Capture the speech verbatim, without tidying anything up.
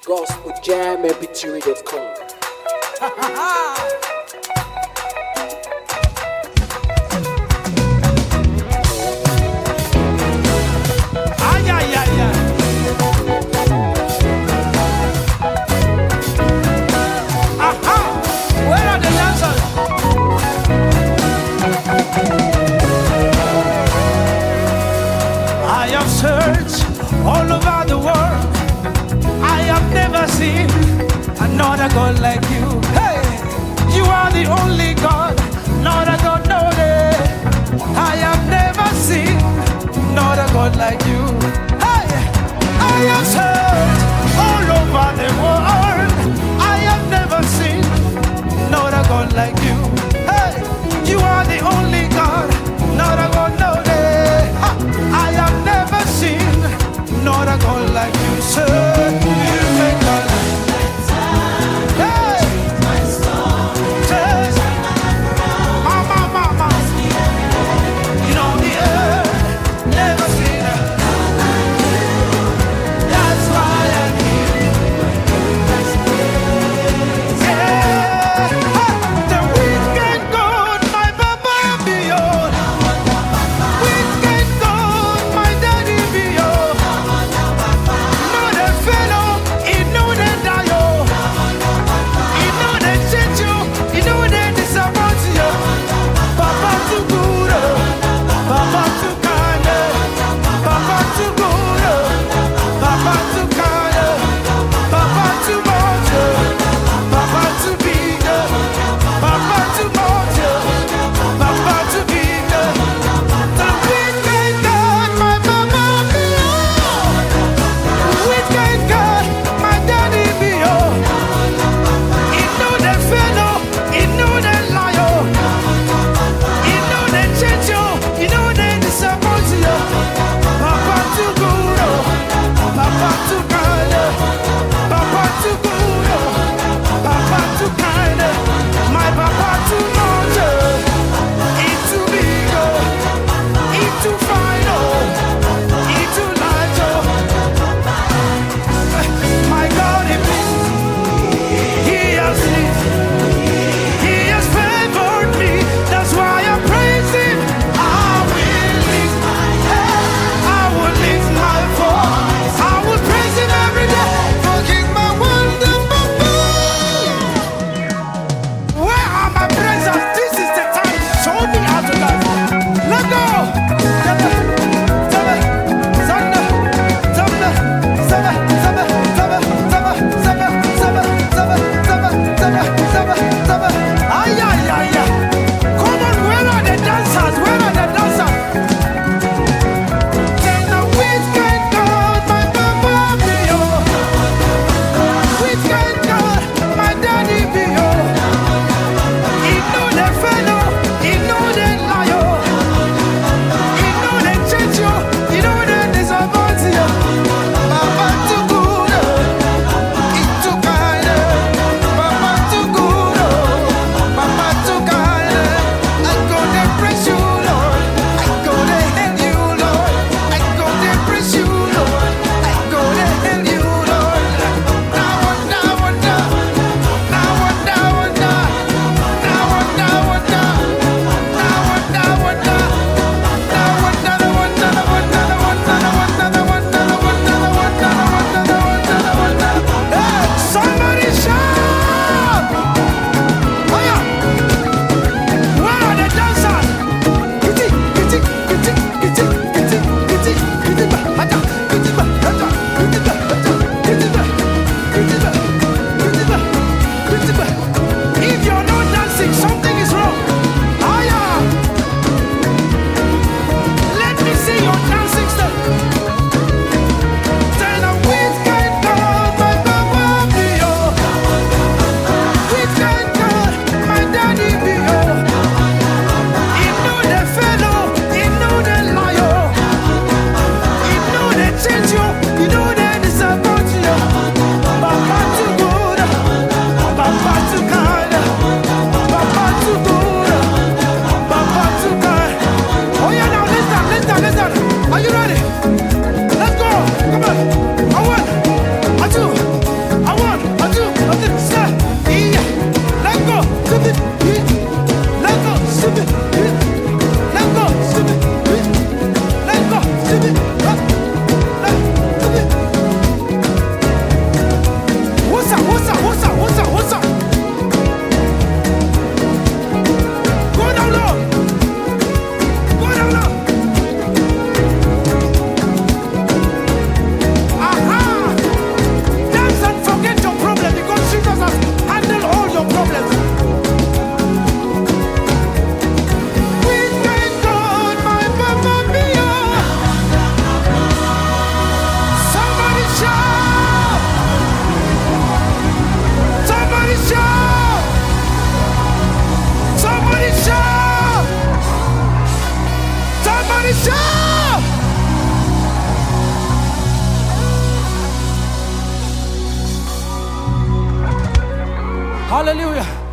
gospel jam m p three dot com. Ay, ay, ay, ay. Aha! Where are the dancers? I have searched all over the world. I have never seen another God like you. Hey, you are the only God, not a God, no day. I have never seen another God like you. Hey, I have searched all over the world. I have never seen another God like you. Hey, you are the only God, not a God, no day. Ha, I have never seen another God like you, sir. You make my life. Hey, something, sir. Yeah. Let go, something. Yeah. Let go, something. Yeah. Let go, something. Yeah. Let go, something. Let something. What's up? What's up? What's up? What's up? What's up? Go down low. Go down low. Aha! Dance and forget your problem because Jesus has handled all your problems. We thank God, my Mamma Mia. Somebody shout! Somebody shout! Somebody shout! Somebody shout! Hallelujah.